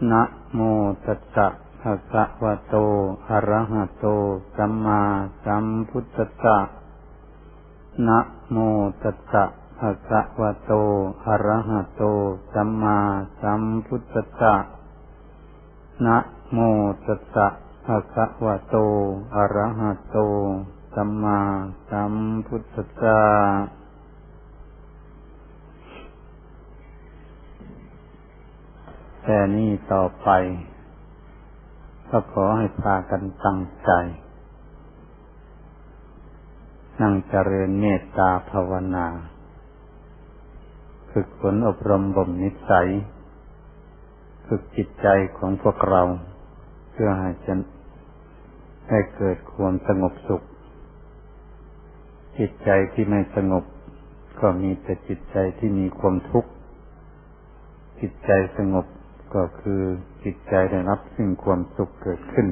นะโมตัสสะภะคะวะโตอะระหะโตสัมมาสัมพุทธัสสะนะโมตัสสะภะคะวะโตอะระหะโตสัมมาสัมพุทธัสสะนะโมตัสสะภะคะวะโตอะระหะโตสัมมาสัมพุทธัสสะแต่นี้ต่อไปก็ขอให้พากันตั้งใจนั่งเจริญเมตตาภาวนาฝึกฝนอบรมบ่มนิสัยฝึกจิตใจของพวกเราเพื่อให้ได้เกิดความสงบสุขจิตใจที่ไม่สงบก็มีแต่จิตใจที่มีความทุกข์จิตใจสงบก็คือจิตใจได้รับซึ่งความสุขเกิดขึ้น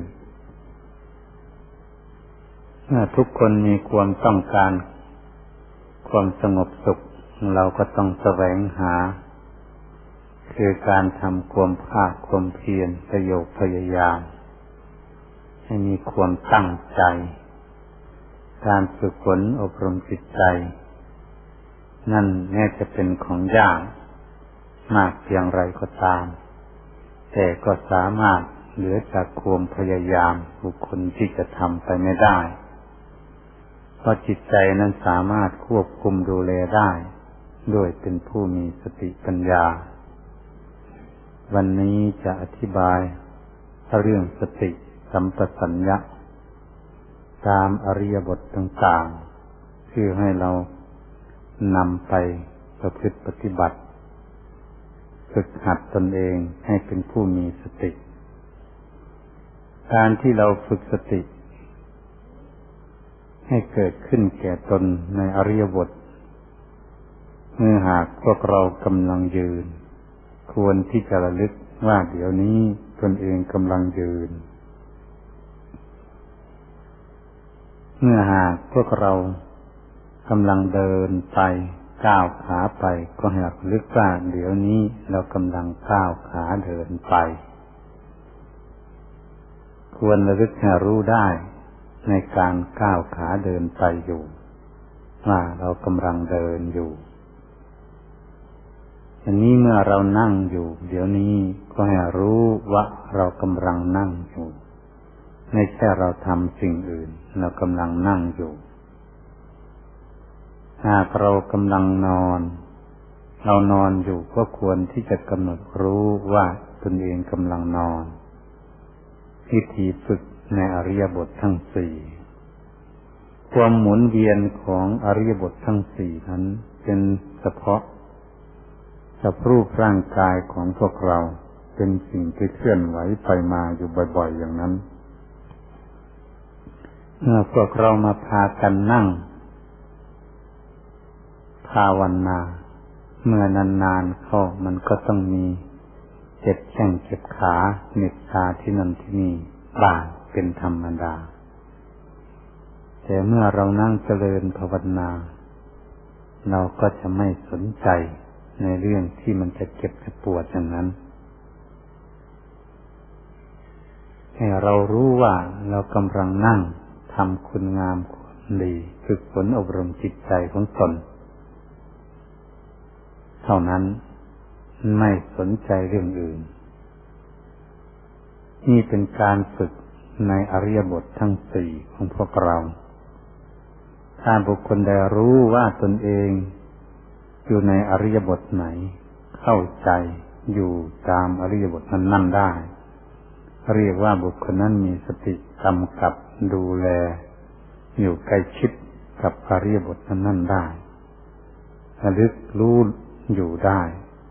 เมื่อทุกคนมีความต้องการความสงบสุขเราก็ต้องแสวงหาคือการทำความภาคความเพียรประโยชน์พยายามให้มีความตั้งใจการฝึกฝนอบรมจิตใจนั่นแม้จะเป็นของยากมากเพียงไรก็ตามแต่ก็สามารถเหลือจากความพยายามบุคคลที่จะทำไปไม่ได้เพราะจิตใจนั้นสามารถควบคุมดูแลได้ด้วยเป็นผู้มีสติปัญญาวันนี้จะอธิบายเรื่องสติสัมปชัญญะตามอริยบทต่างๆเพื่อให้เรานำไปประพฤติปฏิบัติฝึกหัดตนเองให้เป็นผู้มีสติการที่เราฝึกสติให้เกิดขึ้นแก่ตนในอริยบทเมื่อหากพวกเรากำลังยืนควรที่จะระลึกว่าเดี๋ยวนี้ตนเองกำลังยืนเมื่อหากพวกเรากำลังเดินไปก้าวขาไปก็ให้ระลึกว่าเดี๋ยวนี้เรากำลังก้าวขาเดินไปควรระลึกให้รู้ได้ในการก้าวขาเดินไปอยู่ว่าเรากำลังเดินอยู่อันนี้เมื่อเรานั่งอยู่เดี๋ยวนี้ก็ให้รู้ว่าเรากำลังนั่งอยู่ไม่ใช่เราทำสิ่งอื่นเรากำลังนั่งอยู่หากเรากำลังนอนเรานอนอยู่ก็ควรที่จะกำหนดรู้ว่าตนเองกำลังนอนวิธีฝึกในอริยบททั้งสี่ความหมุนเวียนของอริยบททั้งสี่นั้นเป็นเฉพาะกับรูปร่างกายของพวกเราเป็นสิ่งที่เคลื่อนไหวไปมาอยู่บ่อยๆอย่างนั้นเมื่อพวกเรามาพากันนั่งภาวนาเมื่อนานๆเข้ามันก็ต้องมีเจ็บแข้งเจ็บขาเหน็บชาที่นั่นที่นี่บ้างเป็นธรรมดาแต่เมื่อเรานั่งเจริญภาวนาเราก็จะไม่สนใจในเรื่องที่มันจะเจ็บจะปวดอย่างนั้นให้เรารู้ว่าเรากำลังนั่งทำคุณงามความดีฝึกฝนอบรมจิตใจของตนเท่านั้นไม่สนใจเรื่องอื่นนี่เป็นการฝึกในอริยบททั้งสี่ของพวกเราถ้าบุคคลใดรู้ว่าตนเองอยู่ในอริยบทไหนเข้าใจอยู่ตามอริยบทนั้นๆได้เรียกว่าบุคคลนั้นมีสติกำกับดูแลอยู่ใกล้ชิดกับอริยบทนั้นๆได้ระลึกรู้อยู่ได้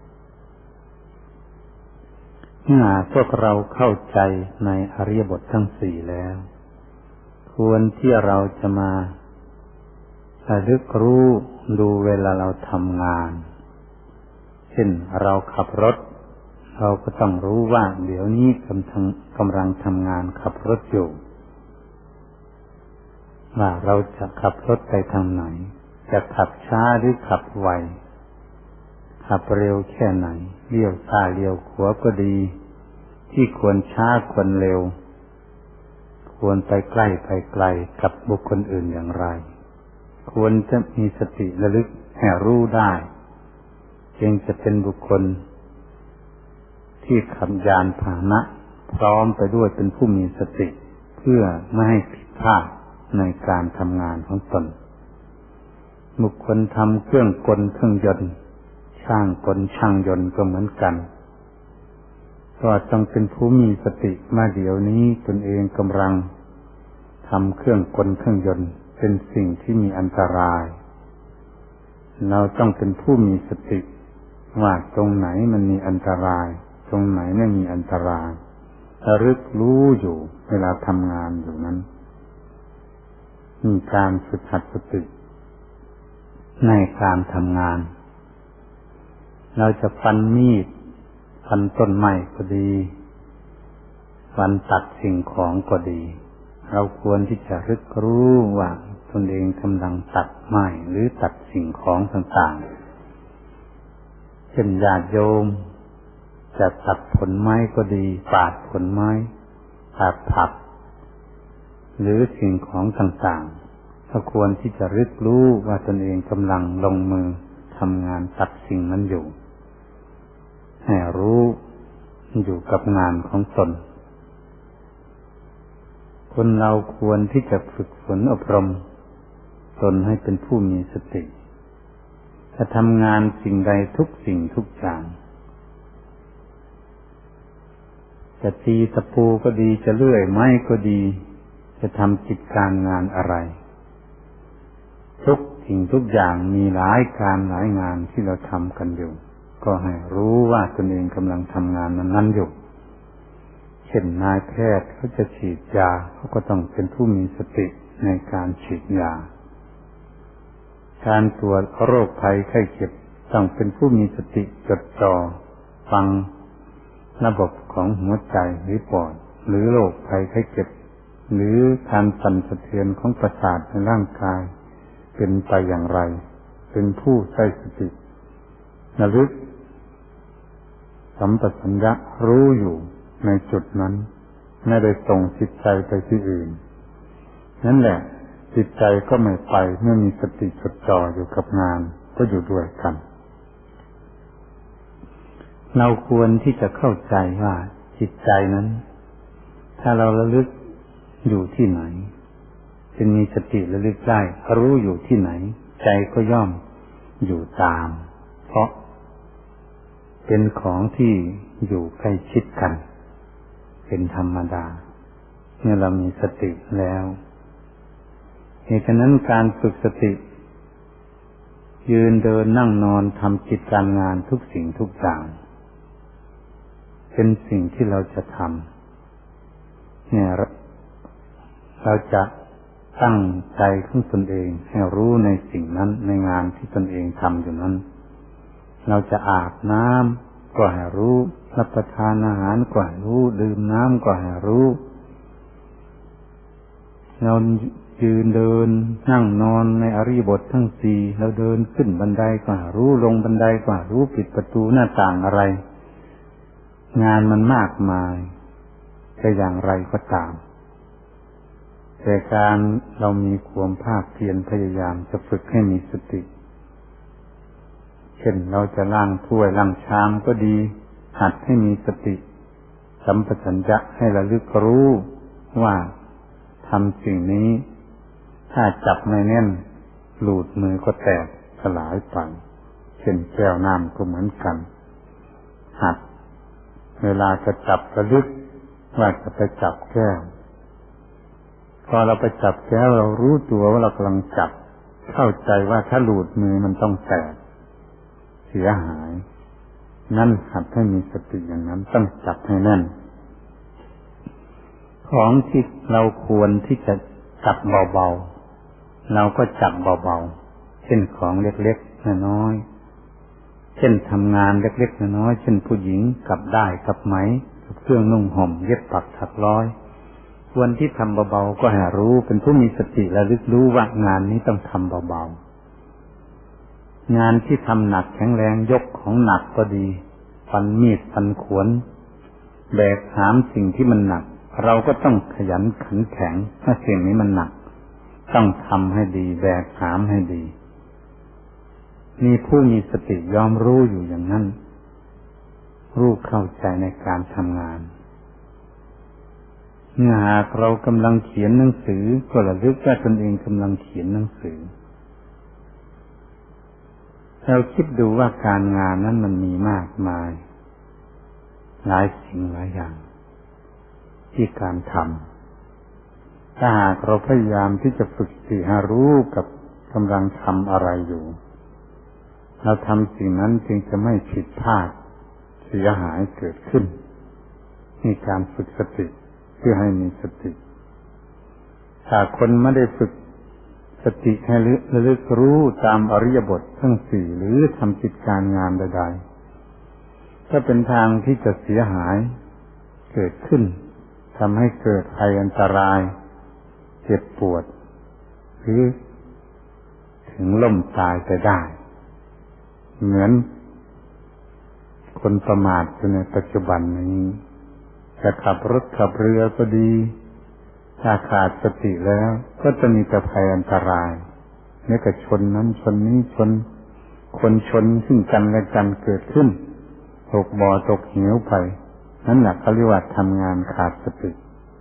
เมื่อพวกเราเข้าใจในอริยบททั้งสี่แล้วควรที่เราจะมาระลึกรู้ดูเวลาเราทำงานเช่นเราขับรถเราก็ต้องรู้ว่าเดี๋ยวนี้กำลังทำงานขับรถอยู่ว่าเราจะขับรถไปทางไหนจะขับช้าหรือขับไวขับเร็วแค่ไหนเลี้ยวซ้ายเลี้ยวขวาก็ดีที่ควรช้าควรเร็วควรไปใกล้ไปไกลกับบุคคลอื่นอย่างไรควรจะมีสติระลึกให้รู้ได้จึงจะเป็นบุคคลที่ขับยานพาหนะพร้อมไปด้วยเป็นผู้มีสติเพื่อไม่ให้ผิดพลาดในการทำงานของตนบุคคลทำเครื่องกลเครื่องยนต์ช่างกลช่างยนต์ก็เหมือนกันก็ต้องเป็นผู้มีสติมาเดี๋ยวนี้ตนเองกำลังทำเครื่องกลเครื่องยนต์เป็นสิ่งที่มีอันตรายเราต้องเป็นผู้มีสติว่าตรงไหนมันมีอันตรายตรงไหนไม่มีอันตรายระลึกรู้อยู่เวลาทำงานอยู่นั้นมีการฝึกหัดสติในการทำงานเราจะฟันมีดฟันต้นไม้ก็ดีฟันตัดสิ่งของก็ดีเราควรที่จะรึกรู้ว่าตนเองกำลังตัดไม้หรือตัดสิ่งของต่างๆเช่นญาติโยมจะตัดผลไม้ก็ดีปาดผลไม้ปาดผักหรือสิ่งของต่างๆก็ควรที่จะรึกรู้ว่าตนเองกำลังลงมือทำงานตัดสิ่งนั้นอยู่ให้รู้อยู่กับงานของตนคนเราควรที่จะฝึกฝนอบรมตนให้เป็นผู้มีสติจะทำงานสิ่งใดทุกสิ่งทุกอย่างจะตีตะปูก็ดีจะเลื่อยไม้ก็ดีจะทำกิจการงานอะไรทุกสิ่งทุกอย่างมีหลายการหลายงานที่เราทำกันอยู่ก็ให้รู้ว่าตนเองกำลังทำงานนั้นๆอยู่เช่นนายแพทย์เขาจะฉีดยาเขาก็ต้องเป็นผู้มีสติในการฉีดยาการตรวจโรคภัยไข้เจ็บต้องเป็นผู้มีสติจดจ่อฟังระบบของหัวใจหรือปอดหรือโรคภัยไข้เจ็บหรือการสั่นสะเทือนของประสาทในร่างกายเป็นไปอย่างไรเป็นผู้ใช้สติระลึกสัมปชัญญะรู้อยู่ในจุดนั้นไม่ได้ส่งจิตใจไปที่อื่นนั่นแหละจิตใจก็ไม่ไปเมื่อมีสติจดจ่ออยู่กับงานก็อยู่ด้วยกันเราควรที่จะเข้าใจว่าจิตใจนั้นถ้าเราระลึกอยู่ที่ไหนจะมีสติระลึกได้รู้อยู่ที่ไหนใจก็ย่อมอยู่ตามเพราะเป็นของที่อยู่ใกล้ชิดกันเป็นธรรมดาเมื่อเรามีสติแล้วเหตุฉะนั้นการฝึกสติยืนเดินนั่งนอนทำกิจการงานทุกสิ่งทุกอย่างเป็นสิ่งที่เราจะทำเนี่ยเราจะตั้งใจของตนเองให้รู้ในสิ่งนั้นในงานที่ตนเองทำอยู่นั้นเราจะอาบน้ำก็ให้รู้รับประทานอาหารก็ให้รู้ดื่มน้ำก็ให้รู้เรายืนเดินนั่งนอนในอริยบททั้งสี่เราเดินขึ้นบันไดก็ให้รู้ลงบันไดก็ให้รู้ปิดประตูหน้าต่างอะไรงานมันมากมายจะอย่างไรก็ตามแต่การเรามีความภาคเพียรพยายามจะฝึกให้มีสติเช่นเราจะล้างถ้วยล้างชามก็ดีหัดให้มีสติสัมปชัญญะให้ระลึกรู้ว่าทำสิ่งนี้ถ้าจับไม่แน่นหลุดมือก็แตกสลายไปเช่นแก้วน้ำก็เหมือนกันหัดเวลาจะจับระลึกว่าจะไปจับแก้วพอเราไปจับแก้วเรารู้ตัวว่าเรากำลังจับเข้าใจว่าถ้าหลุดมือมันต้องแตกเสียหายนั่นหัดให้มีสติอย่างนั้นต้องจับให้แน่นของที่เราควรที่จะจับเบาๆเราก็จับเบาๆเช่นของเล็กๆน้อยๆเช่นทำงานเล็กๆน้อยๆเช่นผู้หญิงกับได้กับไหมกับเครื่องนุ่งห่มเย็บปักถักร้อยควรที่ทำเบาๆก็ให้รู้เป็นผู้มีสติระลึกรู้ว่างานนี้ต้องทำเบาๆงานที่ทำหนักแข็งแรงยกของหนักก็ดีฟันมีดฟันขวนแบกหามสิ่งที่มันหนักเราก็ต้องขยันขันแข็งถ้าสิ่งนี้มันหนักต้องทำให้ดีแบกหามให้ดีมีผู้มีสติยอมรู้อยู่อย่างนั้นรู้เข้าใจในการทำงานเมื่อหากเรากำลังเขียนหนังสือก็ระลึกว่าตนเองกำลังเขียนหนังสือเราคิดดูว่าการงานนั้นมันมีมากมายหลายสิ่งหลายอย่างที่การทำถ้าหากเราพยายามที่จะฝึกสติให้รู้กับกำลังทำอะไรอยู่เราทำสิ่งนั้นจึงจะไม่ผิดพลาดเสียหายเกิดขึ้นมีการฝึกสติเพื่อให้มีสติถ้าคนไม่ได้ฝึกสติให้ระลึกรู้ตามอริยบททั้งสี่หรือทำกิจการงานใดๆก็เป็นทางที่จะเสียหายเกิดขึ้นทำให้เกิดภัยอันตรายเจ็บปวดหรือถึงล้มตายไปได้เหมือนคนประมาทอยู่ในปัจจุบันนี้จะขับรถขับเรือก็ดีถ้าขาดสติแล้วก็จะมีแต่ภัยอันตรายเนี่ยก็ชนนั้นชนนี้ชนคนชนซึ่งกันและกันเกิดขึ้นตกบ่อตกเหวไปนั่นแหละเขาเรียกว่าทำงานขาดสติ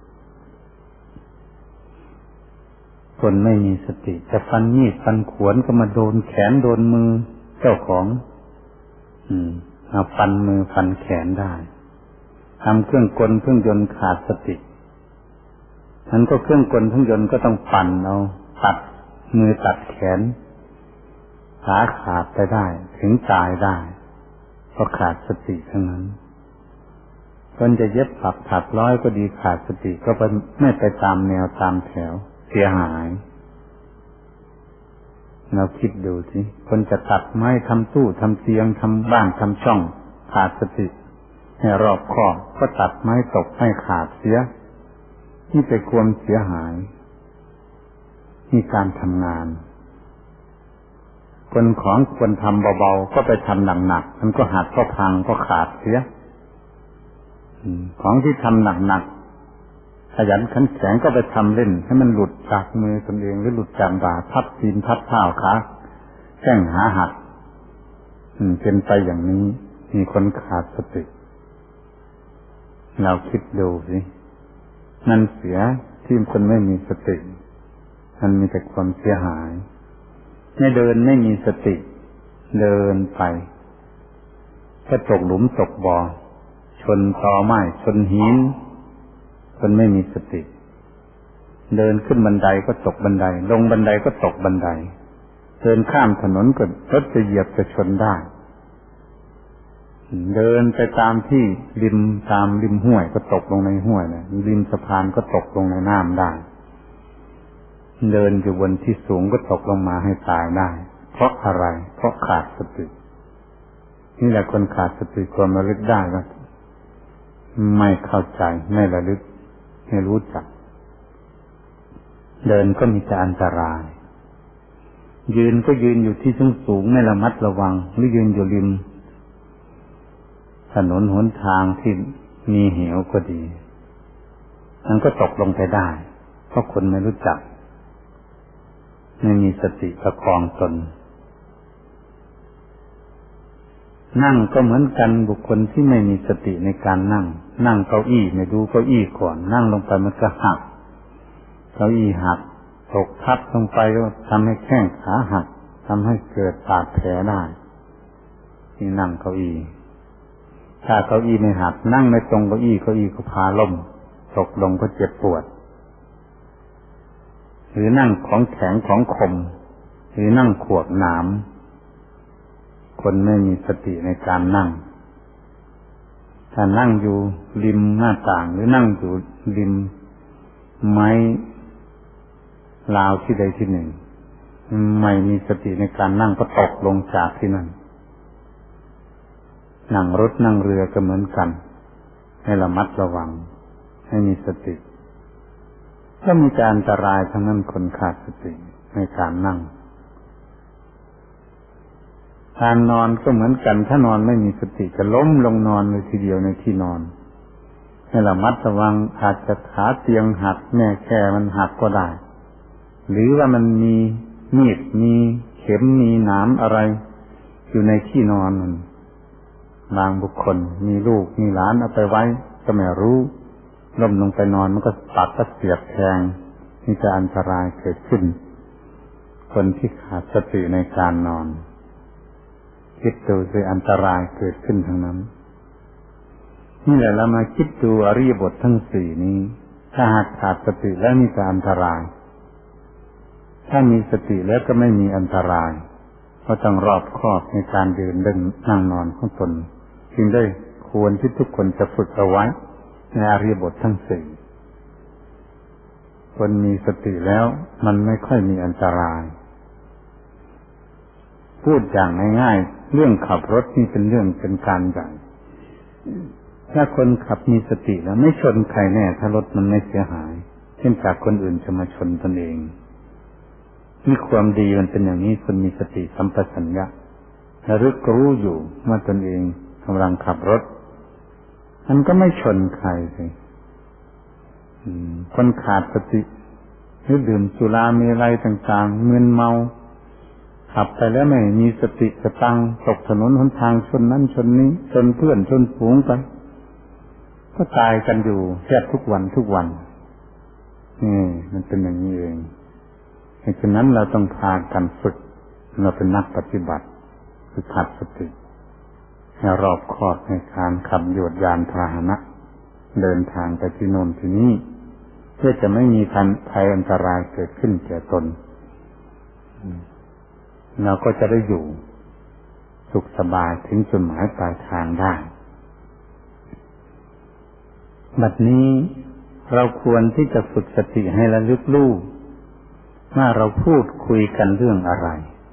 คนไม่มีสติจะฟันมีดฟันขวานก็มาโดนแขนโดนมือเจ้าของเอาฟันมือฟันแขนได้ทำเครื่องกลเครื่องยนต์ขาดสตินั้นก็เครื่องกลเครื่องยนต์ก็ต้องปั่นเอาตัดมือตัดแขนขาขาดไปได้ถึงตายได้เพราะขาดสติทั้งนั้นคนจะเย็บปักถักร้อยก็ดีขาดสติก็ไม่ไปตามแนวตามแถวเสียหายเราคิดดูสิคนจะตัดไม้ทำตู้ทำเตียงทำบ้านทำช่องขาดสติให้รอบคอบก็ตัดไม้ตกให้ขาดเสียนี่เป็นความเสียหายนี่การทำงานคนของควรทำเบาๆก็ไปทำหนักๆมันก็หักก็พังก็ขาดเสียของที่ทำหนักๆขยันขันแข็งก็ไปทำเล่นให้มันหลุดจากมือตนเองหรือหลุดจากบ่าทับตีนทับเท้าขาแข้งขาหักเป็นไปอย่างนี้มีคนขาดสติเราคิดดูสินั่นเสียที่คนไม่มีสติมันมีแต่ความเสียหายไม่เดินไม่มีสติเดินไปก็ตกหลุมตกบ่อชนตอไม้ชนหินคนไม่มีสติเดินขึ้นบันไดก็ตกบันไดลงบันไดก็ตกบันไดเดินข้ามถนนก็รถจะเหยียบจะชนได้เดินไปตามที่ตามริมห้วยก็ตกลงในห้วยนะริมสะพานก็ตกลงในน้ำได้เดินอยู่บนที่สูงก็ตกลงมาให้ตายได้เพราะอะไรเพราะขาดสตินี่แหละคนขาดสติความระลึกได้ก็ไม่เข้าใจไม่ระลึกไม่รู้จักเดินก็มีแต่อันตรายยืนก็ยืนอยู่ที่สูงไม่ระมัดระวังหรือยืนอยู่ริมถนนหนทางที่มีเหวก็ดีมันก็ตกลงไปได้เพราะคนไม่รู้จักไม่มีสติประคองตนนั่งก็เหมือนกันบุคคลที่ไม่มีสติในการนั่งเก้าอี้ไม่ดูเก้าอี้ก่อนนั่งลงไปมันก็หักเก้าอี้หักตกทับลงไปก็ทำให้แข้งขาหักทำให้เกิดบาดแผลได้ที่นั่งเก้าอี้ถ้าเก้าอี้ไม่หักนั่งไม่ตรงเก้าอี้ก็พาล้มตกลงก็เจ็บปวดหรือนั่งของแข็งของคมหรือนั่งขวบหนามคนไม่มีสติในการนั่งถ้านั่งอยู่ริมหน้าต่างหรือนั่งอยู่ริมไม้ราวที่ใดที่หนึ่งไม่มีสติในการนั่งก็ตกลงจากที่นั่นนั่งรถนั่งเรือก็เหมือนกันให้ระมัดระวังให้มีสติก็มีการอันตรายทั้งนั้นคนขาดสติในการนั่งการนอนก็เหมือนกันถ้านอนไม่มีสติจะล้มลงนอนเลยทีเดียวในที่นอนให้ระมัดระวังอาจจะขาเตียงหักแม่แค่มันหักก็ได้หรือว่ามันมีมีดมีเข็มมีหนามอะไรอยู่ในที่นอนมันบางบุคคลมีลูกมีหลานเอาไปไว้ก็ไม่รู้ล้มลงไปนอนมันก็ปักก็เสียบแทงนี่จะอันตรายเกิดขึ้นคนที่ขาดสติในการนอนคิดดูสิอันตรายเกิดขึ้นทั้งนั้นนี่แหละเรามาคิดดูอริยบททั้งสี่นี้ถ้าหากขาดสติแล้วมีแต่อันตรายถ้ามีสติแล้วก็ไม่มีอันตรายเพราะต้องรอบคอบในการเดินเดินนั่งนอนของตนจึงได้ควรที่ทุกคนจะฝึกเอาไว้ในอริยบททั้งสี่คนมีสติแล้วมันไม่ค่อยมีอันตรายพูดอย่างง่ายๆเรื่องขับรถนี่เป็นเรื่องเป็นการใหญ่ถ้าคนขับมีสติแล้วไม่ชนใครแน่ถ้ารถมันไม่เสียหายเช่นจากคนอื่นจะมาชนตนเองนี่ความดีมันเป็นอย่างนี้คนมีสติสัมปชัญญะระลึกรู้อยู่ว่าตนเองกำลังขับรถมันก็ไม่ชนใครเลยคนขาดสติหรือดื่มสุราเมลัยต่างๆมึนเมาขับไปแล้วไม่มีสติสตังตกถนนหนทางชนนั้นชนนี้ชนเพื่อนชนฝูงไปก็ตายกันอยู่แทบทุกวันนี่มันเป็นอย่างนี้เองฉะนั้นเราต้องพากันฝึกเราเป็นนักปฏิบัติฝึกหัดสติให้รอบคอบในการขับยวดยานพาหนะเดินทางไปที่โน่นที่นี่เพื่อจะไม่มีภัยอันตรายเกิดขึ้นแก่ตนเราก็จะได้อยู่สุขสบายถึงจุดหมายปลายทางได้บัดนี้เราควรที่จะฝึกสติให้ระลึกรู้ว่าเราพูดคุยกันเรื่องอะไร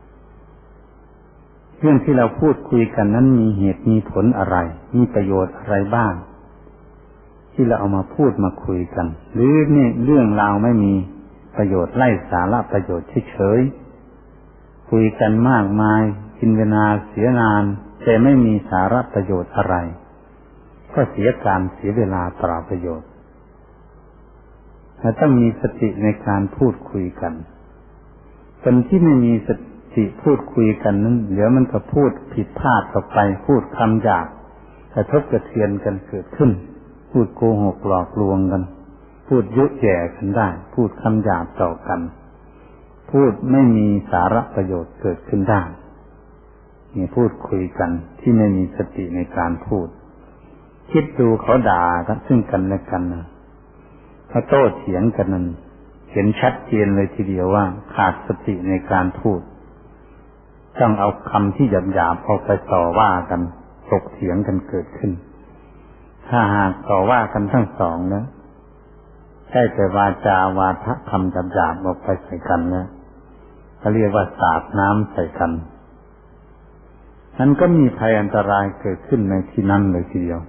เรื่องที่เราพูดคุยกันนั้นมีเหตุมีผลอะไรมีประโยชน์อะไรบ้างที่เราเอามาพูดมาคุยกันหรือเนี่ยเรื่องราวไม่มีประโยชน์ไร้สาระประโยชน์เฉยๆคุยกันมากมายกินเวลาเสียนานแต่ไม่มีสาระประโยชน์อะไรก็เสียการเสียเวลาเปล่าประโยชน์เราต้องมีสติในการพูดคุยกันคนที่ไม่มีสติพูดคุยกันนั้นเดี๋ยวมันก็พูดผิดพลาดออกไปพูดคำหยาบกระทบกระเทือนกันเกิดขึ้นพูดโกหกหลอกลวงกันพูดยุแย่กันได้พูดคำหยาบต่อกันพูดไม่มีสาระประโยชน์เกิดขึ้นได้นี่พูดคุยกันที่ไม่มีสติในการพูดคิดดูเขาด่ากันซึ่งกันและกันเขาโต้เถียงกันนั้นเห็นชัดเจนเลยทีเดียวว่าขาดสติในการพูดต้องเอาคำที่หยาบๆออกไปต่อว่ากันถกเถียงกันเกิดขึ้นถ้าหากต่อว่ากันทั้งสองนะใช่แต่วาจาวาทะคำหยาบๆออกไปใส่กันนะเขาเรียกว่าสาดน้ำใส่กันนั้นก็มีภัยอันตรายเกิดขึ้นในที่นั้นเลยทีเดียว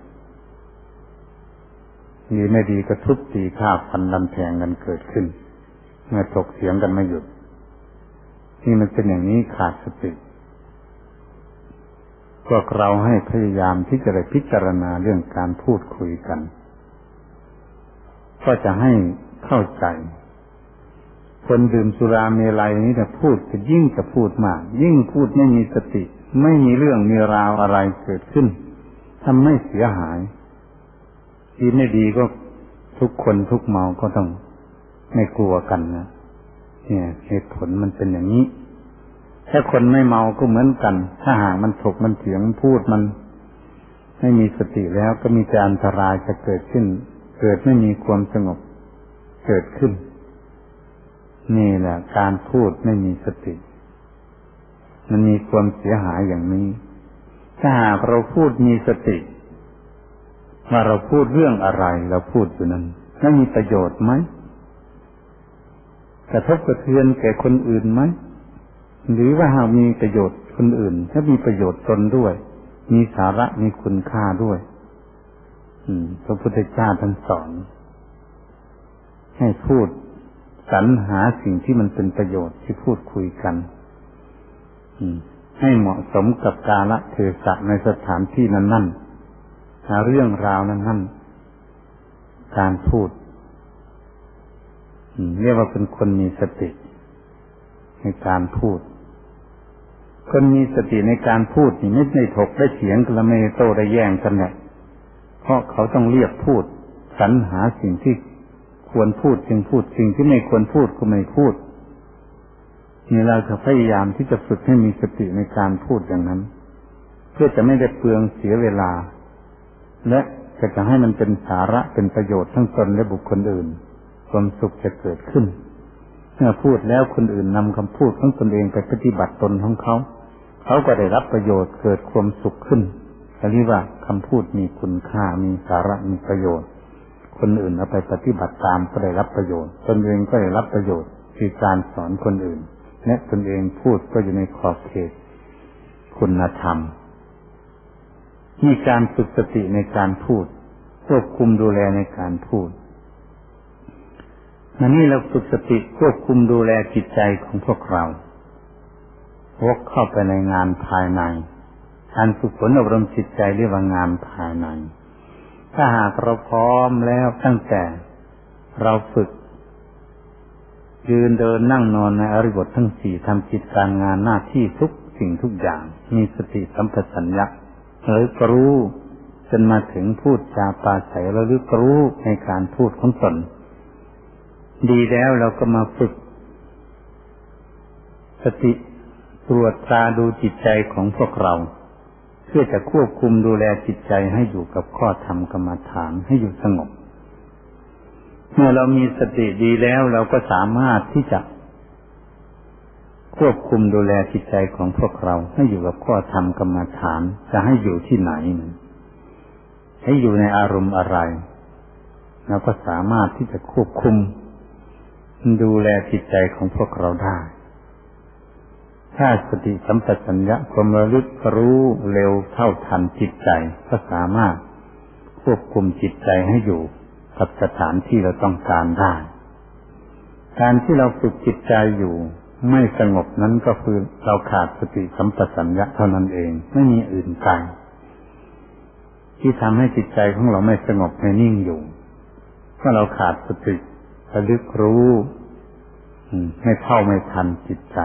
ดีไม่ดีก็ทุบตีฆ่าฟันลำแทงกันเกิดขึ้นเมื่อถกเถียงกันไม่หยุดนี่มันเป็นอย่างนี้ขาดสติพวกเราให้พยายามที่จะได้พิจารณาเรื่องการพูดคุยกันก็จะให้เข้าใจคนดื่มสุราเมลัยนี้แต่พูดจะยิ่งจะพูดมากยิ่งพูดไม่มีสติไม่มีเรื่องมีราวอะไรเกิดขึ้นทำให้เสียหายดีไม่ดีก็ทุกคนทุกเมาก็ต้องไม่กลัวกันนะเนี่ยเหตุผลมันเป็นอย่างนี้ถ้าคนไม่เมาก็เหมือนกันถ้าหากมันถกมันเถียงพูดมันไม่มีสติแล้วก็มีแต่อันตรายจะเกิดขึ้นเกิดไม่มีความสงบเกิดขึ้นนี่แหละการพูดไม่มีสติมันมีความเสียหายอย่างนี้ถ้าหากเราพูดมีสติว่าเราพูดเรื่องอะไรเราพูดอยู่นั้นแล้วมีประโยชน์ไหมกระทบกระเทือนแก่คนอื่นไหมหรือว่าหากมีประโยชน์คนอื่นถ้ามีประโยชน์ตนด้วยมีสาระมีคุณค่าด้วยพระพุทธเจ้าท่านสอนให้พูดสรรหาสิ่งที่มันเป็นประโยชน์ที่พูดคุยกันให้เหมาะสมกับกาลเทศะในสถานที่นั้นๆหาเรื่องราวนั้นการพูดเรียกว่าเป็นคนมีสติในการพูดคนมีสติในการพูดนี่ไม่ได้ถกได้เถียงกันแล้วไม่ได้โต้ได้แย้งกันเนี่ยเพราะเขาต้องเรียกพูดสรรหาสิ่งที่ควรพูดจึงพูดสิ่งที่ไม่ควรพูดก็ไม่พูดนี่เราจะพยายามที่จะฝึกให้มีสติในการพูดอย่างนั้นเพื่อจะไม่ได้เปลืองเสียเวลาและจะให้มันเป็นสาระเป็นประโยชน์ทั้งตนและบุคคลอื่นความสุขจะเกิดขึ้นเมื่อพูดแล้วคนอื่นนำคำพูดของตนเองไปปฏิบัติตนของเขาเขาก็ได้รับประโยชน์เกิดความสุขขึ้นเรียกว่าคำพูดมีคุณค่ามีสาระมีประโยชน์คนอื่นเอาไปปฏิบัติตามก็ได้รับประโยชน์ตนเองก็ได้รับประโยชน์คือการสอนคนอื่นและตนเองพูดก็อยู่ในขอบเขตคุณธรรมมีการฝึกสติในการพูดควบคุมดูแลในการพูดอันนี้เราฝึกสติควบคุมดูแลจิตใจของพวกเราวกเข้าไปในงานภายในการฝึกฝนอบรมจิตใจเรียกว่างานภายในถ้าหากเราพร้อมแล้วตั้งแต่เราฝึกยืนเดินนั่งนอนในอริยบททั้งสี่ทำกิจการงานหน้าที่ทุกสิ่งทุกอย่างมีสติสัมปชัญญะหรือรู้จนมาถึงพูดจาปราศัยแล้วหรือรู้ในการพูดของตนดีแล้วเราก็มาฝึกสติตรวจตราดูจิตใจของพวกเราเพื่อจะควบคุมดูแลจิตใจให้อยู่กับข้อธรรมกรรมฐานให้อยู่สงบเมื่อเรามีสติดีแล้วเราก็สามารถที่จะควบคุมดูแลจิตใจของพวกเราให้อยู่กับข้อธรรมกรรมฐานจะให้อยู่ที่ไหนให้อยู่ในอารมณ์อะไรเราก็สามารถที่จะควบคุมดูแลจิตใจของพวกเราได้ถ้าสติสัมปชัญญะความระลึกรู้เร็วเท่าทันจิตใจก็สามารถควบคุมจิตใจให้อยู่กับสถานที่เราต้องการได้การที่เราฝึกจิตใจอยู่ไม่สงบนั้นก็คือเราขาดสติสัมปชัญญะเท่านั้นเองไม่มีอื่นไกลที่ทำให้จิตใจของเราไม่สงบไม่นิ่งอยู่เพราะเราขาดสติระลึกรู้ไม่เท่าไม่ทันจิตใจ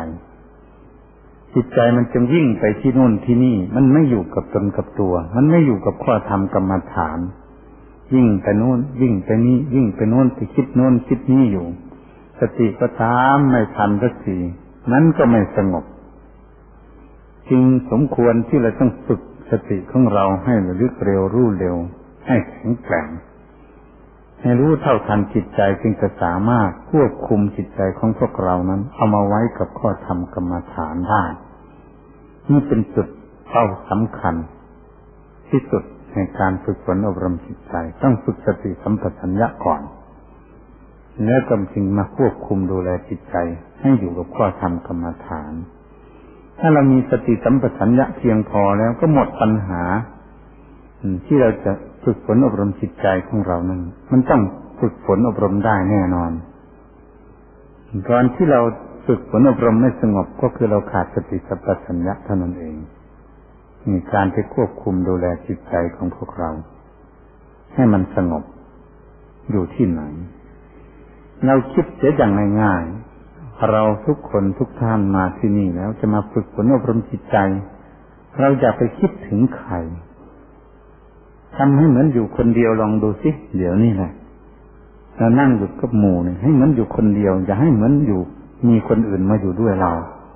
มันจึงวิ่งไปที่โน่นที่นี่มันไม่อยู่กับตนกับตัวมันไม่อยู่กับข้อธรรมกรรมฐานวิ่งไปโน่นวิ่งไปนี่วิ่งไปโน่นไปคิดโน่นคิดนี่อยู่สติก็ตามไม่ทันสักทีนั้นก็ไม่สงบจึงสมควรที่เราต้องฝึกสติของเราให้ระลึกเร็วรู้เร็วให้แข็งแกร่งให้รู้เท่าทันจิตใจจึงจะสามารถควบคุมจิตใจของพวกเรานั้นเอามาไว้กับข้อธรรมกรรมฐานได้นี่เป็นจุดเป้าสำคัญที่สุดในการฝึกฝนอบรมจิตใจต้องฝึกสติสัมปชัญญะก่อนแล้วก็จึงมาควบคุมดูแลจิตใจให้อยู่กับข้อธรรมกรรมฐานถ้าเรามีสติสัมปชัญญะเพียงพอแล้วก็หมดปัญหาที่เราจะฝึกฝนอบรมจิตใจของเรานั้นมันต้องฝึกฝนอบรมได้แน่นอนก่อนที่เราฝึกฝนอบรมไม่สงบก็คือเราขาดสติสัมปชัญญะเท่านั้นเองมีการที่ควบคุมดูแลจิตใจของพวกเราให้มันสงบอยู่ที่ไหนเราคิดเสียอย่างง่ายๆเราทุกคนทุกท่านมาที่นี่แล้วจะมาฝึกฝนอบรมจิตใจเราอย่าไปคิดถึงใครทำให้เหมือนอยู่คนเดียวลองดูสิเดี๋ยวนี้แหละเรานั่งอยู่กับหมู่เนี่ยให้เหมือนอยู่คนเดียวอย่าให้เหมือนอยู่มีคนอื่นมาอยู่ด้วยเรา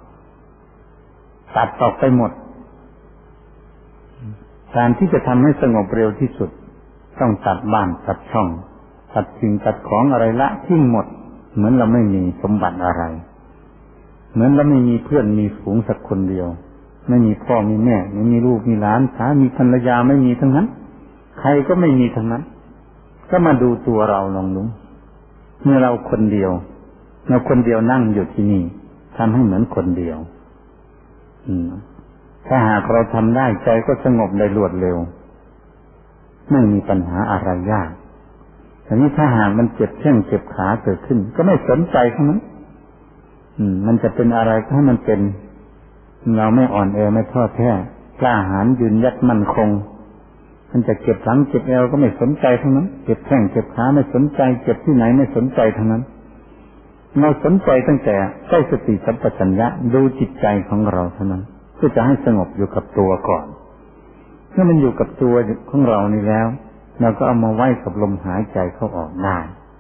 ตัดออกไปหมดการที่จะทำให้สงบเร็วที่สุดต้องตัดบ้านตัดช่องตัดสิ่งตัดของอะไรละทิ้งหมดเหมือนเราไม่มีสมบัติอะไรเหมือนเราไม่มีเพื่อนมีฝูงสักคนเดียวไม่มีพ่อมีแม่ไม่มีลูกมีหลานสามีภรรยาไม่มีทั้งนั้นใครก็ไม่มีทั้งนั้นก็มาดูตัวเราลองดูเมื่อเราคนเดียวนั่งอยู่ที่นี่ทำให้เหมือนคนเดียวถ้าหากเราทำได้ใจก็สงบได้รวดเร็วไม่มีปัญหาอะไรยากแต่นี้ถ้าหากมันเจ็บแข้งเจ็บขาเกิดขึ้นก็ไม่สนใจทั้งนั้นมันจะเป็นอะไรก็ให้มันเป็นเราไม่อ่อนแอไม่ท้อแท้กล้าหาญยืนยัดมั่นคงมันจะเจ็บหลังเจ็บเอวก็ไม่สนใจทั้งนั้นเจ็บแข้งเจ็บขาไม่สนใจเจ็บที่ไหนไม่สนใจทั้งนั้นเราสนใจตั้งแต่ใช้สติสัมปชัญญะดูจิตใจของเราเท่านั้นเพื่อจะให้สงบอยู่กับตัวก่อนเมื่อมันอยู่กับตัวของเรานี่แล้วเราก็เอามาไว้กับลมหายใจเข้าออกได้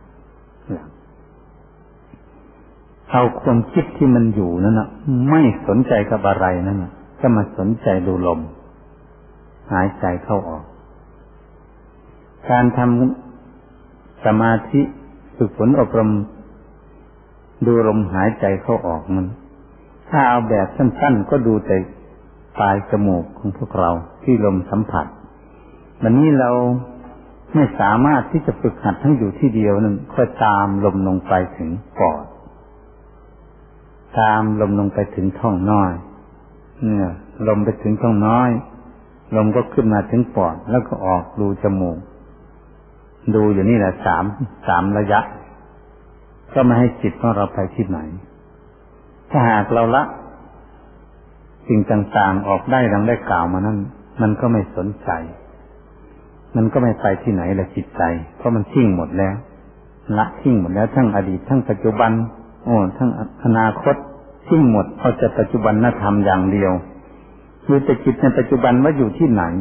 เอาความคิดที่มันอยู่นั่นน่ะไม่สนใจกับอะไรนั่นน่ะก็มาสนใจดูลมหายใจเข้าออกการทำสมาธิฝึกฝนอบรมดูลมหายใจเข้าออกมันถ้าเอาแบบสั้นๆก็ดูแต่ปลายจมูกของพวกเราที่ลมสัมผัสวันนี้เราไม่สามารถที่จะฝึกหัดทั้งอยู่ที่เดียวนั้นก็ตามลมลงไปถึงปอดตามลมลงไปถึงท้องน้อยเนี่ยลมไปถึงท้องน้อยลมก็ขึ้นมาถึงปอดแล้วก็ออกดูจมูกดูอยู่นี่แหละสามระยะก็ไม่ให้จิตของเราไปที่ไหนถ้าหากเราละสิ่งต่างๆออกได้ดังได้กล่าวมานั้นมันก็ไม่สนใจมันก็ไม่ไปที่ไหนละจิตใจเพราะมันทิ้งหมดแล้วละทิ้งหมดแล้วทั้งอดีตทั้งปัจจุบันทั้งอนาคตทิ้งหมดเอาแต่ปัจจุบันธรรมอย่างเดียวคือแต่จิตในปัจจุบันว่าอยู่ที่ไหน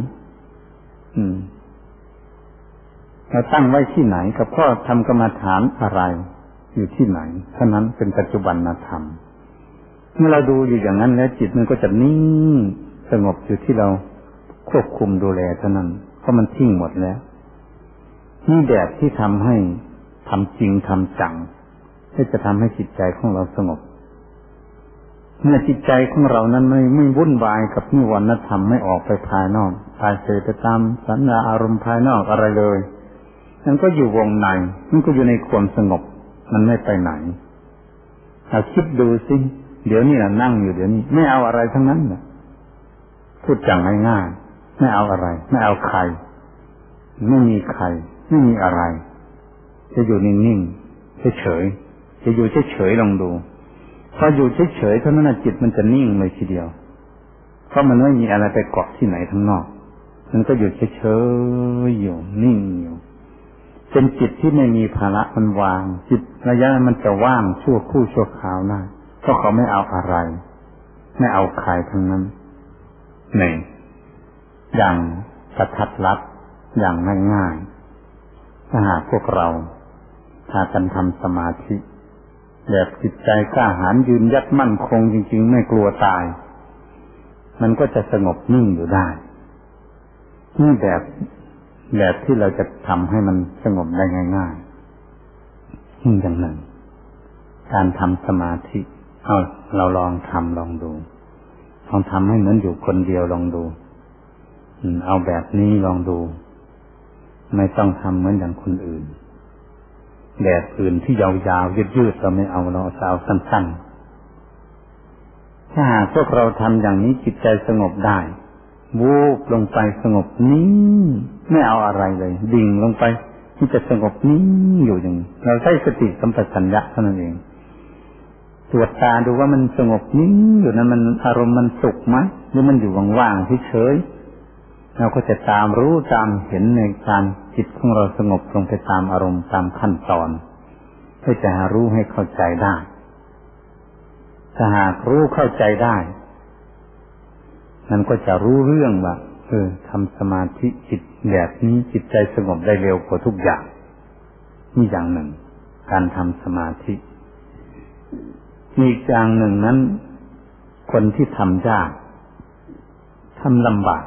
เราตั้งไว้ที่ไหนกับพ่อทำกรรมฐานอะไรอยู่ที่ไหนเท่านั้นเป็นปัจจุบันธรรมเมื่อเราดูอยู่อย่างนั้นแล้วจิตมันก็จะนิ่งสงบอยู่ที่เราควบคุมดูแลเท่านั้นเพราะมันทิ้งหมดแล้วนี่แบบที่ทำให้ทำจริงทำจังที่จะทำให้จิตใจของเราสงบเมื่อจิตใจของเรานั้นไม่วุ่นวายกับนิวรณธรรมไม่ออกไปภายนอกภายเสไปตามสัญญาอารมณ์ภายนอกอะไรเลยมันก็อยู่วงในมันก็อยู่ในความสงบมันไม่ไปไหนเราคิดดูสิเดี๋ยวนี้นั่งอยู่เดี๋ยวนี้ไม่เอาอะไรทั้งนั้นนะพูดอย่างง่ายๆไม่เอาอะไรไม่เอาใครไม่มีใครไม่มีอะไรจะอยู่นิ่งๆเฉยๆจะอยู่เฉยๆลองดูพออยู่เฉยๆเท่านั้นจิตมันจะนิ่งเลยทีเดียวเพราะมันไม่มีอะไรไปเกาะที่ไหนทั้งนอกมันก็อยู่เฉยๆอยู่นิ่งอยู่เป็นจิตที่ไม่มีภาระมันวางจิตระยะมันจะว่างชั่วครู่ชั่วคราวได้เพราะเขาไม่เอาอะไรไม่เอาใครทั้งนั้นนี่อย่างกระทัดรัดอย่างง่ายๆถ้าหากพวกเราพากันทำสมาธิแบบจิตใจกล้าหาญยืนยัดมั่นคงจริงๆไม่กลัวตายมันก็จะสงบนิ่งอยู่ได้นี่แบบที่เราจะทำให้มันสงบได้ง่ายๆนี่อย่างหนึ่งการทำสมาธิเราลองดูลองทำให้เหมือนอยู่คนเดียวลองดูเอาแบบนี้ลองดูไม่ต้องทำเหมือนอย่างคนอื่นแบบอื่นที่ยาวๆยืดๆเราไม่เอาเราเอาสั้นๆถ้าหากพวกเราทำอย่างนี้จิตใจสงบได้วูบลงไปสงบนิ่งไม่เอาอะไรเลยดิ่งลงไปที่จะสงบนิ่งอยู่อย่างนี้เราใช้สติสัมปชัญญะเท่านั้นเองตรวจตาดูว่ามันสงบนิ่งอยู่นั้นมันอารมณ์มันสุขไหมหรือมันอยู่ว่างๆเฉยๆเราก็จะตามรู้ตามเห็นในการจิตของเราสงบลงไปตามอารมณ์ตามขั้นตอนเพื่อจะรู้ให้เข้าใจได้ถ้าหากรู้เข้าใจได้มันก็จะรู้เรื่องว่าทำสมาธิจิตแบบนี้จิตใจสงบได้เร็วกว่าทุกอย่างนี่อย่างหนึ่งการทำสมาธิอีกอย่างหนึ่งนั้นคนที่ทำยากทำลำบาก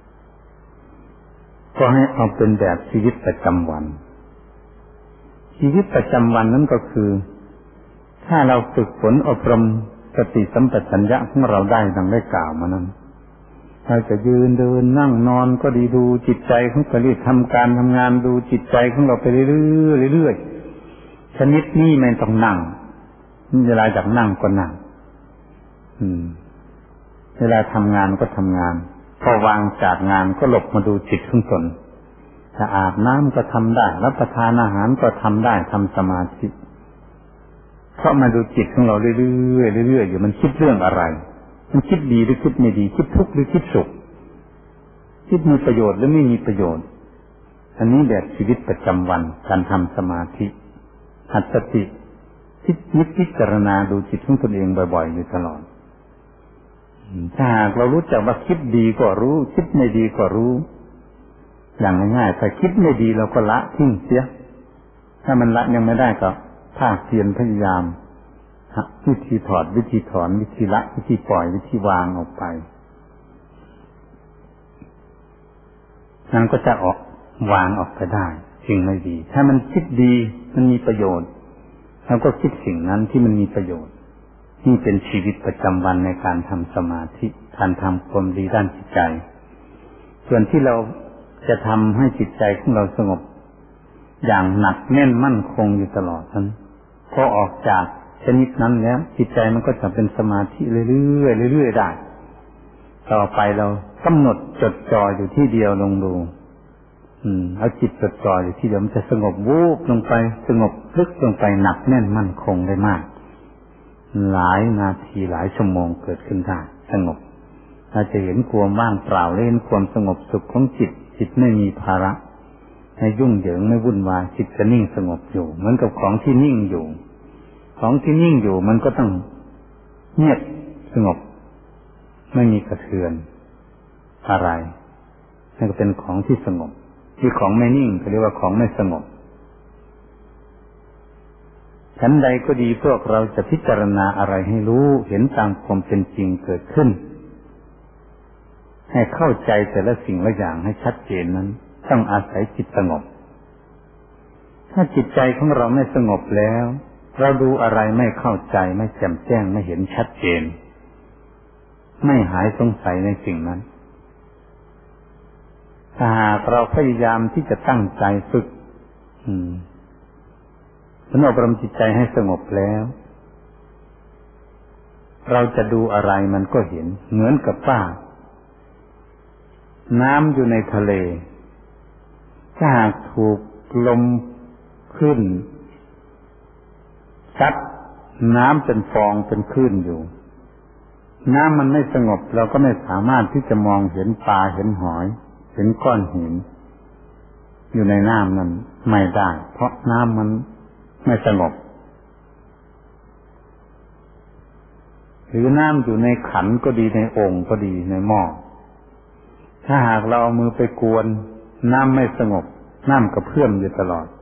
ก็ให้เอาเป็นแบบชีวิตประจำวันชีวิตประจำวันนั้นก็คือถ้าเราฝึกฝนอบรมสติสัมปชัญญะของเราได้ดังได้กล่าวมานั้นเราจะยืนเดินนั่งนอนก็ดีดูจิตใจของเรารีบทำการทำงานดูจิตใจของเราไปเรื่อยๆชนิดนี้ไม่ต้องนั่งเวลาอยากนั่งก็นั่งเวลาทำงานก็ทำงานพอวางจากงานก็หลบมาดูจิตของตนถ้าอาบน้ำก็ทำได้รับประทานอาหารก็ทำได้ทำสมาธิเพราะมาดูจิตของเราเรื่อยๆเรื่อยๆอยู่มันคิดเรื่องอะไรมันคิดดีหรือคิดไม่ดีคิดทุกข์หรือคิดสุขคิดมีประโยชน์หรือไม่มีประโยชน์อันนี้แบบชีวิตประจำวันการทำสมาธิหัดสติพิจารณาดูจิตของตนเองบ่อยๆอยู่ตลอดถ้าหากเรารู้จักว่าคิดดีก็รู้คิดไม่ดีก็รู้อย่างง่ายๆถ้าคิดไม่ดีเราก็ละทิ้งเสียถ้ามันละยังไม่ได้ก็ภาคเพียรพยายามวิธีถอดวิธีถอนวิธีละวิธีปล่อยวิธีวางออกไปนั้นก็จะวางออกไปได้สิ่งไม่ดีถ้ามันคิดดีมันมีประโยชน์เราก็คิดสิ่งนั้นที่มันมีประโยชน์นี่เป็นชีวิตประจำวันในการทำสมาธิการทำความดีด้านจิตใจส่วนที่เราจะทำให้จิตใจของเราสงบอย่างหนักแน่นมั่นคงอยู่ตลอดนั้นพอออกจากชนิดนั้นแล้วจิตใจมันก็จะเป็นสมาธิเรื่อยๆได้ต่อไปเรากำหนดจดจ่ออยู่ที่เดียวลงดูเอาจิตจดจ่ออยู่ที่เดียวมันจะสงบวูบลงไปสงบลึกลงไปหนักแน่นมั่นคงได้มากหลายนาทีหลายชั่วโมงเกิดขึ้นได้สงบเราจะเห็นความว่างเปล่าเห็นความสงบสุขของจิตไม่มีภาระไม่ยุ่งเหยิงไม่วุ่นวายจิตจะนิ่งสงบอยู่เหมือนกับของที่นิ่งอยู่ของที่นิ่งอยู่มันก็ต้องเงียบสงบไม่มีกระเทือนอะไรนั่นก็เป็นของที่สงบที่ของไม่นิ่งเขาเรียกว่าของไม่สงบชั้นใดก็ดีพวกเราจะพิจารณาอะไรให้รู้เห็นตามความเป็นจริงเกิดขึ้นให้เข้าใจแต่ละสิ่งละอย่างให้ชัดเจนนั้นต้องอาศัยจิตสงบถ้าจิตใจของเราไม่สงบแล้วเราดูอะไรไม่เข้าใจไม่แจ่มแจ้งไม่เห็นชัดเจนไม่หายสงสัยในสิ่งนั้นถ้าหากเราพยายามที่จะตั้งใจฝึกอบรมจิตใจให้สงบแล้วเราจะดูอะไรมันก็เห็นเหมือนกับว่าน้ำอยู่ในทะเลถ้าหากถูกลมขึ้นซัดน้ำเป็นฟองเป็นคลื่นอยู่น้ำมันไม่สงบเราก็ไม่สามารถที่จะมองเห็นปลาเห็นหอยเห็นก้อนหินอยู่ในน้ำนั้นไม่ได้เพราะน้ำมันไม่สงบหรือน้ำอยู่ในขันก็ดีในโอ่งก็ดีในหม้อถ้าหากเราเอามือไปกวนน้ำไม่สงบน้ำกระเพื่อมอยู่ตลอด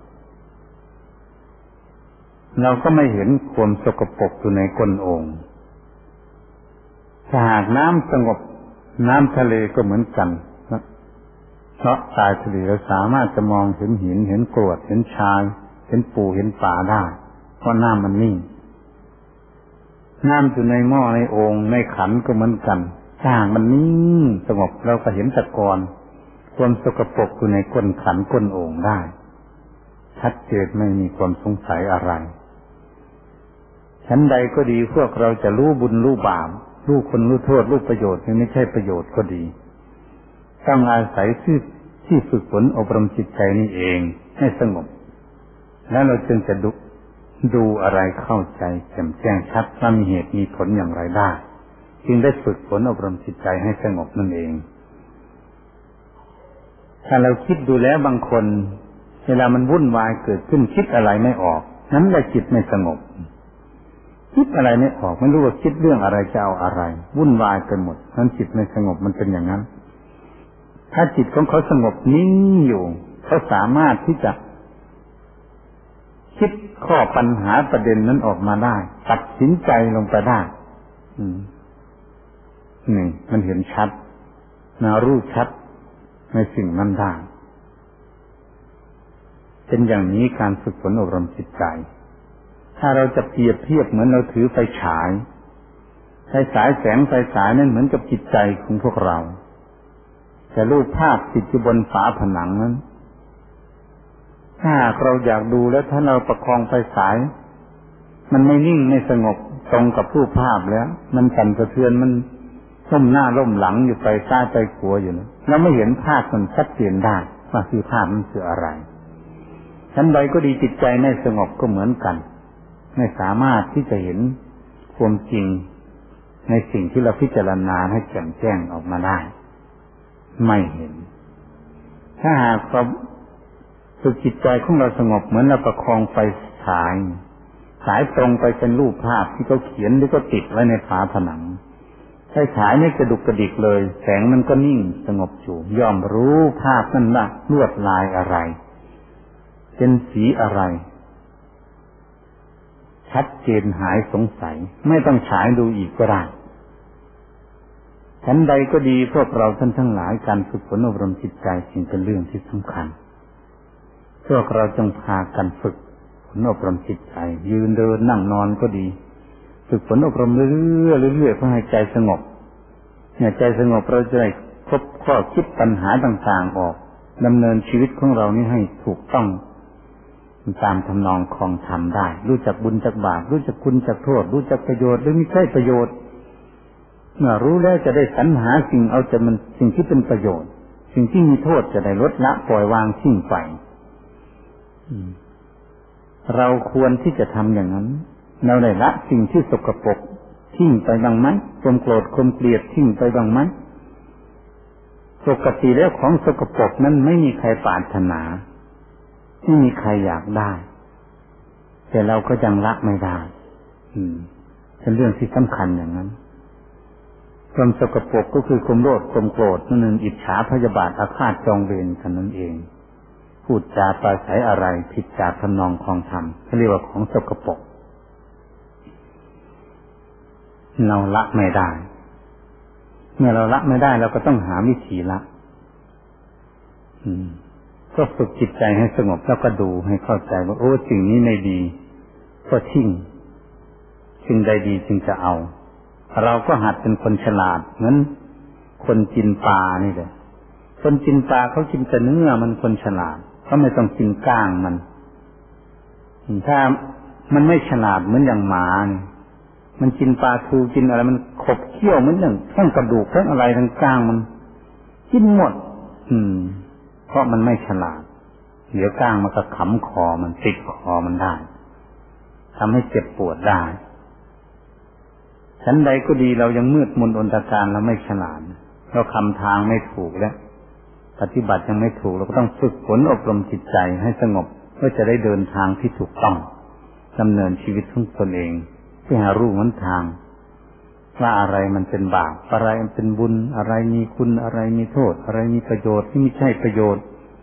เราก็ไม่เห็นความสกปรกอยู่ในก้นโอ่งถ้าหากน้ำสงบน้ำทะเลก็เหมือนกันเพราะใต้ทะเลเราสามารถจะมองเห็นหินเห็นกรวดเห็นทรายเห็นปูเห็นปลาได้เพราะน้ำมันนิ่งน้ำอยู่ในหม้อในโอ่งในขันก็เหมือนกันถ้าหากมันนิ่งสงบเราก็เห็นตะกอนความสกปรกอยู่ในก้นขันก้นโอ่งได้ชัดเจนไม่มีความสงสัยอะไรชั้นใดก็ดีพวกเราจะรู้บุญรู้บาปรู้คุณรู้โทษรู้ประโยชน์ไม่ใช่ประโยชน์ก็ดีต้องอาศัยที่ฝึกฝนอบรมจิตใจนี่เองให้สงบแล้วเราจึงจะดูอะไรเข้าใจแจ่มแจ้งชัดว่ามีเหตุมีผลอย่างไรได้จึงได้ฝึกฝนอบรมจิตใจให้สงบนั่นเองถ้าเราคิดดูแล้วบางคนเวลามันวุ่นวายเกิดขึ้นคิดอะไรไม่ออกนั้นแหละจิตไม่สงบคิดอะไรไม่ออกไม่รู้ว่าคิดเรื่องอะไรจะเอาอะไรวุ่นวายไปหมดนั้นจิตไม่สงบมันเป็นอย่างนั้นถ้าจิตของเขาสงบนิ่งอยู่เขาสามารถที่จะคิดข้อปัญหาประเด็นนั้นออกมาได้ตัดสินใจลงไปได้นี่มันเห็นชัดรู้ชัดในสิ่งนั้นได้เป็นอย่างนี้การฝึกฝนอบรมจิตใจถ้าเราจะเปรียบเทียบเหมือนเราถือไฟฉายแสงไฟฉายนั้นเหมือนกับจิตใจของพวกเราแต่รูปภาพติดอยู่บนฝาผนังนั้นถ้าเราอยากดูแล้วถ้าเราประคองไฟฉายมันไม่นิ่งไม่สงบตรงกับรูปภาพแล้วมันสั่นสะเทือนมันล้มหน้าล้มหลังอยู่ไปซ้ายไปขวาอยู่นะเราไม่เห็นภาพมันชัดเจนได้ว่าคือภาพมันคืออะไรชั้นใดก็ดีจิตใจไม่สงบก็เหมือนกันไม่สามารถที่จะเห็นความจริงในสิ่งที่เราพิจารณาให้แจ่มแจ้งออกมาได้ไม่เห็นถ้าหากเราฝึกจิตใจของเราสงบเหมือนเราประคองไฟฉายตรงไปเป็นรูปภาพที่เขาเขียนหรือก็ติดไว้ในฝาผนังไฟฉายไม่กระดุกกระดิกเลยแสงมันก็นิ่งสงบอยู่ย่อมรู้ภาพนั้นว่าลวดลายอะไรเป็นสีอะไรชัดเจนหายสงสัยไม่ต้องฉายดูอีกก็ได้ฉันใดก็ดีพวกเราท่านทั้งหลายการฝึกฝนอบรมจิตใจจึงเป็นเรื่องที่สำคัญพวกเราจงพากันฝึกฝนอบรมจิตใจยืนเดินนั่งนอนก็ดีฝึกฝนอบรมเรื่อยๆเพื่อให้ใจสงบเนี่ยใจสงบเราจะได้พบข้อคิดปัญหาต่างๆออกดำเนินชีวิตของเรานี้ให้ถูกต้องตามทำนองครองธรรมได้รู้จักบุญจักบาปรู้จักคุณจักโทษรู้จักประโยชน์หรือไม่ใช่ประโยชน์เมื่อรู้แล้วจะได้สรรหาสิ่งที่เป็นประโยชน์สิ่งที่มีโทษจะได้ลดละปล่อยวางทิ้งไปเราควรที่จะทำอย่างนั้นเราได้ละสิ่งที่สกปรกทิ้งไปบ้างไหมความโกรธความเกลียดทิ้งไปบ้างไหมปกติแล้วของสกปรกนั้นไม่มีใครปรารถนาไม่มีใครอยากได้แต่เราก็ยังละไม่ได้เป็นเรื่องที่สำคัญอย่างนั้นความสกปรกก็คือความโลภความโกรธนั่นเองอิจฉาพยาบาทอาฆาตจองเวรกันนั่นเองพูดจาปราศัยอะไรผิดจากทำนองครองธรรมเขาเรียกว่าของสกปรกเราละไม่ได้เมื่อเราละไม่ได้เราก็ต้องหาวิธีละก็ฝึกจิตใจให้สงบแล้วก็ดูให้เข้าใจว่าโอ้สิ่งนี้ไม่ดีก็ทิ้งสิ่งใดดีจึงจะเอาเราก็หัดเป็นคนฉลาดเหมือนคนกินปลานี่แหละคนกินปลาเขากินแต่เนื้อมันคนฉลาดเขาไม่ต้องกินก้างมันถ้ามันไม่ฉลาดเหมือนอย่างหมานี่มันกินปลาทูกินอะไรมันขบเคี้ยวเหมือนอย่างทั้งกระดูกทั้งอะไรทั้งก้างมันกินหมดเพราะมันไม่ฉลาดเดี๋ยวก้างมันก็ขำคอมันติดคอมันได้ทำให้เจ็บปวดได้ฉันใดก็ดีเรายังมืดมนอนตการเราไม่ฉลาดเราคำทางไม่ถูกแล้วปฏิบัติยังไม่ถูกเราก็ต้องฝึกฝนอบรมจิตใจให้สงบเพื่อจะได้เดินทางที่ถูกต้องดำเนินชีวิตของตนเองเพื่อหารู้หนทางว่าอะไรมันเป็นบาปอะไรมันเป็นบุญอะไรมีคุณอะไรมีโทษอะไรมีประโยชน์ที่ไม่ใช่ประโยชน์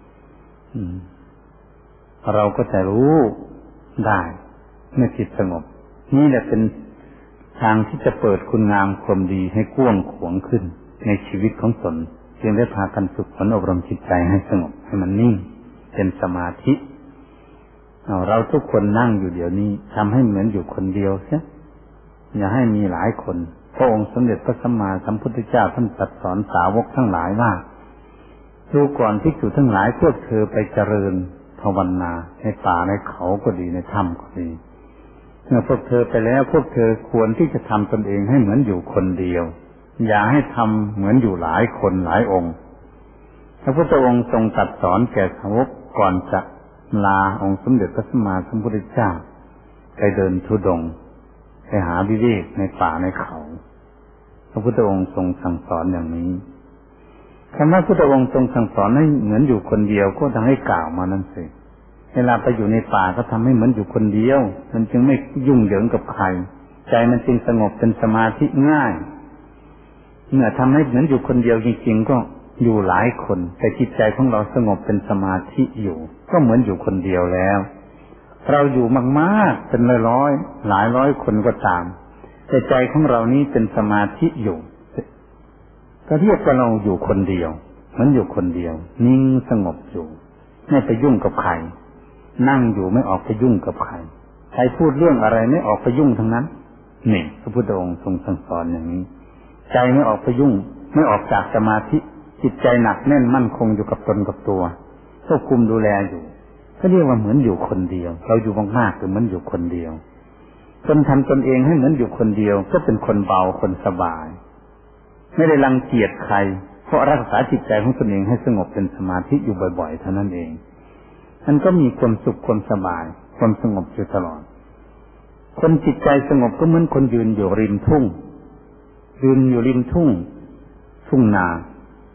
เราก็จะรู้ได้เมื่อจิตสงบนี่แหละเป็นทางที่จะเปิดคุณงามความดีให้กว้างขวางขึ้นในชีวิตของตนจึงได้พากันฝึกฝนอบรมจิตใจให้สงบให้มันนิ่งเป็นสมาธิเราทุกคนนั่งอยู่เดี๋ยวนี้ทำให้เหมือนอยู่คนเดียวเสียอย่าให้มีหลายคนพระองค์สมเด็จพระสัมมาสัมพุทธเจ้าท่านตรัสสอนสาวกทั้งหลายว่าดูก่อนภิกษุทั้งหลายพวกเธอไปเจริญภาวนาในป่าในเขาก็ดีในถ้ำก็ดีเมื่อพวกเธอไปแล้วพวกเธอควรที่จะทำตนเองให้เหมือนอยู่คนเดียวอย่าให้ทำเหมือนอยู่หลายคนหลายองค์พระพุทธองค์ทรงตรัสสอนแก่สาวกก่อนจะลาองค์สมเด็จพระสัมมาสัมพุทธเจ้าไปเดินธุดงค์ไปหาวิเวกในป่าในเขาพระพุทธองค์ทรงสั่งสอนอย่างนี้คำว่าพระพุทธองค์ทรงสั่งสอนให้เหมือนอยู่คนเดียวก็ทำให้กล่าวมานั่นสิเวลาไปอยู่ในป่าก็ทำให้เหมือนอยู่คนเดียวมันจึงไม่ยุ่งเหยิงกับใครใจมันจึงสงบเป็นสมาธิง่ายเมื่อทำให้เหมือนอยู่คนเดียวจริงๆก็อยู่หลายคนแต่จิตใจของเราสงบเป็นสมาธิอยู่ก็เหมือนอยู่คนเดียวแล้วเราอยู่มากๆเป็นร้อยๆหลายร้อยคนก็ตามแต่ใจของเรานี้เป็นสมาธิอยู่ก็เรียกว่าเราอยู่คนเดียวเหมือนอยู่คนเดียวนิ่งสงบอยู่ไม่ไปยุ่งกับใครนั่งอยู่ไม่ออกไปยุ่งกับใครใครพูดเรื่องอะไรไม่ออกไปยุ่งทั้งนั้นนี่พระพุทธองค์ทรงสั่งสอนอย่างนี้ใจไม่ออกไปยุ่งไม่ออกจากสมาธิจิตใจหนักแน่นมั่นคงอยู่กับตนกับตัวควบคุมดูแลอยู่ก็เรียกว่าเหมือนอยู่คนเดียวเราอยู่มากๆคือเหมือนอยู่คนเดียวคนทำตนเองให้เหมือนอยู่คนเดียวก็เป็นคนเบาคนสบายไม่ได้รังเกียจใครเพราะรักษาจิตใจของตนเองให้สงบเป็นสมาธิอยู่บ่อยๆเท่านั้นเองมันก็มีความสุขความสบายความสงบอยู่ตลอดคนจิตใจสงบก็เหมือนคนยืนอยู่ริมทุ่งยืนอยู่ริมทุ่งนา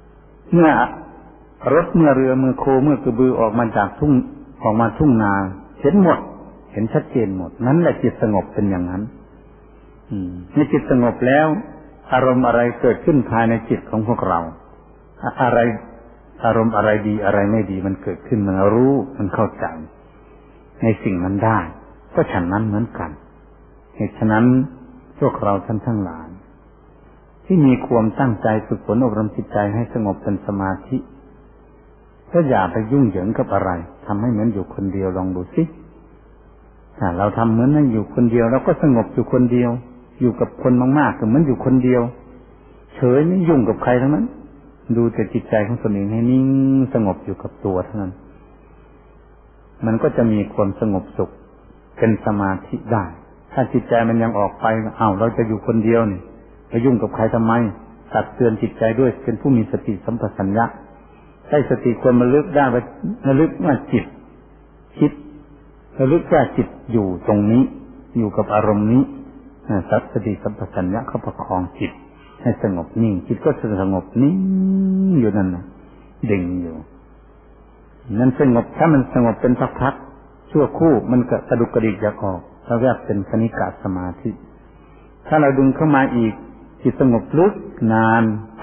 เมื่อรถเมื่อเรือเมื่อโคเมื่อกระบือออกมาจากทุ่งนาเห็นหมดเห็นชัดเจนหมดนั้นแหละจิตสงบเป็นอย่างนั้นเมื่อจิตสงบแล้วอารมณ์อะไรเกิดขึ้นภายในจิตของพวกเราอะไรอารมณ์อะไรดีอะไรไม่ดีมันเกิดขึ้นมันรู้มันเข้าใจในสิ่งนั้นได้ก็ฉันนั้นเหมือนกันเหตุฉะนั้นพวกเราท่านทั้งหลายที่มีความตั้งใจฝึกฝนอบรมจิตใจให้สงบเป็นสมาธิก็อย่าไปยุ่งเหยิงกับอะไรทำให้เหมือนอยู่คนเดียวลองดูสิถ้าเราทำเหมือนนั่งอยู่คนเดียวเราก็สงบอยู่คนเดียวอยู่กับคนมากๆก็เหมือนอยู่คนเดียวเฉยไม่ยุ่งกับใครทั้งนั้นดูแต่จิตใจของตนเองให้นิ่งสงบอยู่กับตัวเท่านั้นมันก็จะมีความสงบสุขเป็นสมาธิได้ถ้าจิตใจมันยังออกไปเราจะอยู่คนเดียวนี่ไปยุ่งกับใครทำไมตักเตือนจิตใจด้วยเป็นผู้มีสติสัมปชัญญะได้สติความระลึกได้ระลึกว่าจิตคิดระลึกว่าจิตอยู่ตรงนี้อยู่กับอารมณ์นี้สติสัมปชัญญะเข้าประคองจิตให้สงบนิ่งจิตก็สงบนิ่งอยู่นั่นนะเด่งอยู่นั่นสงบถ้ามันสงบเป็นพักๆชั่วคู่มันก็กระดุกกระดิกอยากออกเราเรียกเป็นคณิกะสมาธิถ้าเราดึงเข้ามาอีกจิตสงบลึกนาน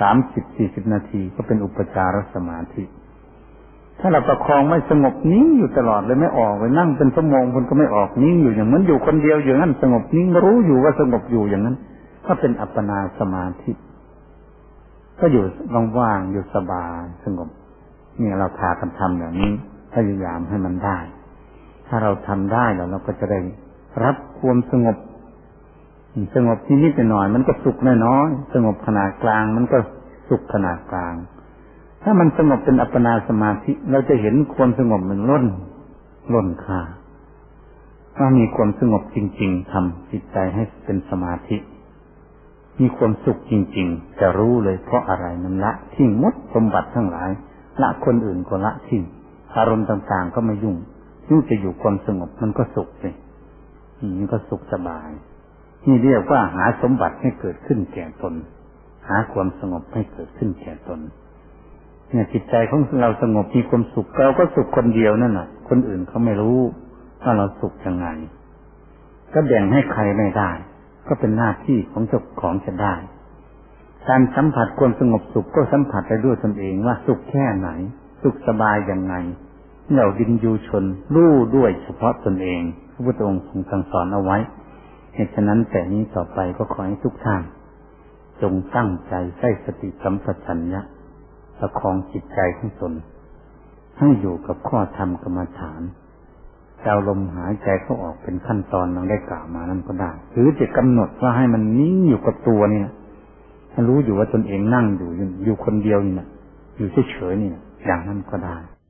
30-40 นาทีก็เป็นอุปจารสมาธิถ้าเราประคองไม่สงบนิ่งอยู่ตลอดเลยไม่ออกเลยนั่งเป็นชั่วโมงคนก็ไม่ออกนิ่งอยู่อย่างนั้นอยู่คนเดียวอย่างนั้นสงบนิ่งรู้อยู่ว่าสงบอยู่อย่างนั้นก็เป็นอัปปนาสมาธิก็อยู่ว่างๆอยู่สบายสงบเนี่ยเราพากันทำอย่างนี้พยายามให้มันได้ถ้าเราทำได้แล้วเราก็จะได้รับความสงบนิดๆหน่อยมันก็สุขน้อยๆสงบขนาดกลางมันก็สุขขนาดกลางถ้ามันสงบเป็นอัปปนาสมาธิเราจะเห็นความสงบมันล้นค่าถ้ามีความสงบจริงๆทำจิตใจให้เป็นสมาธิมีความสุขจริงๆจะรู้เลยเพราะอะไรมันละทิ้งหมดสมบัติทั้งหลายละคนอื่นก็ละทิ้งอารมณ์ต่างๆก็ไม่ยุ่งจะอยู่ความสงบมันก็สุขเลยมันก็สุขสบายนี่เรียกว่าหาสมบัติให้เกิดขึ้นแก่ตนหาความสงบให้เกิดขึ้นแก่ตนเนี่ยจิตใจของเราสงบมีความสุขเราก็สุขคนเดียวนั่นแหละคนอื่นเขาไม่รู้ว่าเราสุขยังไงก็แบ่งให้ใครไม่ได้ก็เป็นหน้าที่ของเจ้าของจะได้การสัมผัสความสงบสุขก็สัมผัสไปด้วยตนเองว่าสุขแค่ไหนสุขสบายยังไงเราดินยูชนรู้ด้วยเฉพาะตนเองพระพุทธองค์ทรงสั่งสอนเอาไว้เหตุฉะนั้นแต่นี้ต่อไปก็ขอให้ทุกท่านจงตั้งใจใช้สติสัมปชัญญะประคองจิตใจของตนให้อยู่กับข้อธรรมกรรมฐานเอาลมหายใจเข้าออกเป็นขั้นตอนเราได้กล่าวมานั่นก็ได้หรือจะกำหนดว่าให้มันนิ่งอยู่กับตัวเนี่ยให้รู้อยู่ว่าตนเองนั่งอยู่คนเดียวนี่นะอยู่เฉยๆนี่นะอย่างนั้นก็ได้